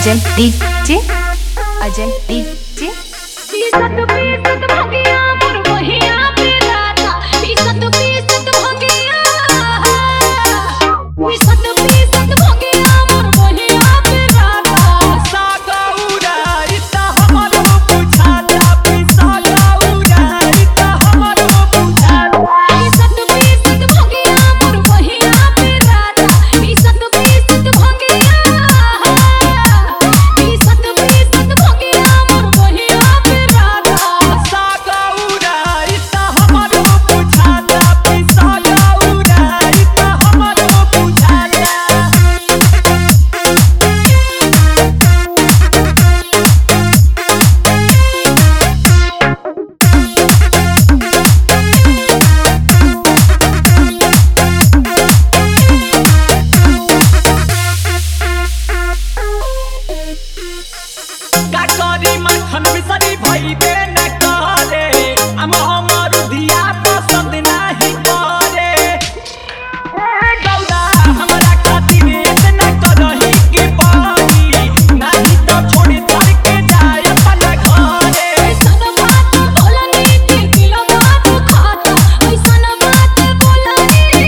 Ajay DJ Ajay DJ पीसत पीसत भगिया मोर बहिया पे राता पीसत पीसत भगिया पीसत पीसत भगिया मोर बहिया पे राता सागौरा इता हमरो बुझाता सागौरा इता हमरो बुझाता पीसत पीसत भगिया मोर बहिया पे राता पीसत पीसत भगिया पीसत पीसत भगिया मोर बहिया पे राता सागौरा इता हमरो बुझाता सागौरा इता हमरो बुझाता काकरी माखन बिसरी भइबे न करे हमर दिया पसंद नाही करे गौरा हमरा खातिर इतना करही कि पानी नाही तो छोड़ी छाड़ के जाए अपन घरे ऐसन बात बोलनी कि दिलवा दुखाता ऐसन बात बोलनी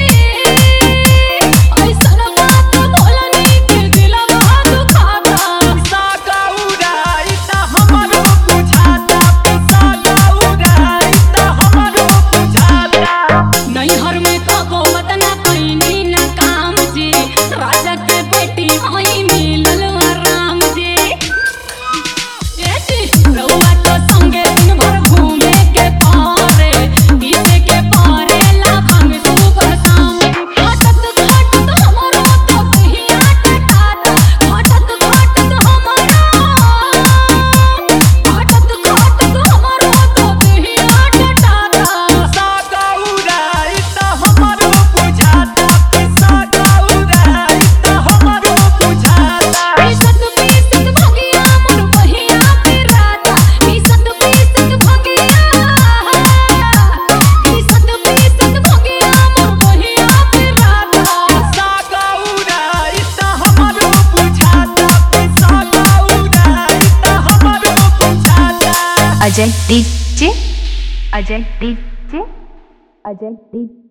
ऐसन बात बोलनी कि दिलवा दुखाता सागौरा इता हमरो बुझाता सागौरा इता हमरो बुझाता नैहर में कबो मत ना कइनी ना काम जी राजा के बेटी हई मिलल राम जी एती रउआ तो संगे दिन भर घूमे के पारे पीसे के पारे लाखन सुबह शाम घटत घटत हमरो तो कहिया टटाता घटत घटत हमरो घटत घटत हमरो तो कहिया टटाता सागौरा इता हमरो बुझाता सागौरा इता हमरो बुझाता पीसत पीसत भगिया मोर बहिया पे राता पीसत पीसत भगिया पीसत पीसत भगिया मोर बहिया पे राता सागौरा इता हमरो बुझाता सागौरा इता हमरो बुझाता Ajay DJ Ajay DJ Ajay DJ